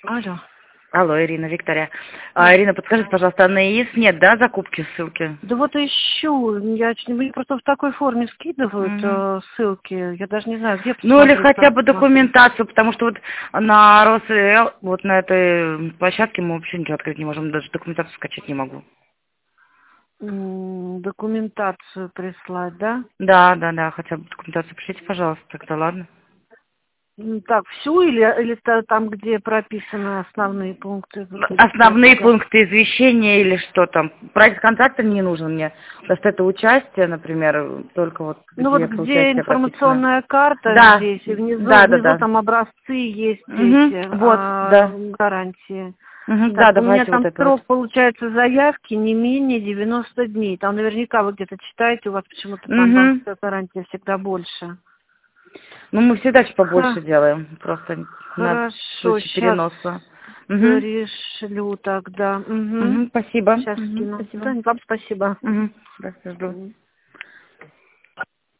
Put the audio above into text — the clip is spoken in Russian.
Алло. Алло, Ирина, Виктория. Ирина, подскажите, пожалуйста, на ИИС нет, да, закупки ссылки? Да вот ищу. Мне просто в такой форме скидывают ссылки. Я даже не знаю, где Ну или посмотреть. хотя Как бы посмотреть. документацию, потому что вот на РосРЛ, вот на этой площадке мы вообще ничего открыть не можем, даже документацию скачать не могу. Документацию прислать, да? Да, да, да, хотя бы документацию пришлите, пожалуйста, тогда ладно. Так, всю или там, где прописаны основные пункты? Основные пункты извещения или что там. Проект контракта не нужен мне. Просто это участие, например, только вот Ну вот где про где участие прописано. информационная карта Да, здесь, и да, да, внизу да. там образцы есть Угу, эти, вот, да. гарантии. Угу, Так, да, у меня давайте вот там это вот. срок, получается, заявки не менее 90 дней. Там наверняка вы где-то читаете, у вас почему-то там Угу. банковская гарантия всегда больше. Ну, мы всегда чуть побольше делаем, просто на Хорошо, случай сейчас переноса. Угу. пришлю тогда. Угу, спасибо. Сейчас Угу, скину. спасибо. Да, вам спасибо. Угу. Да, жду.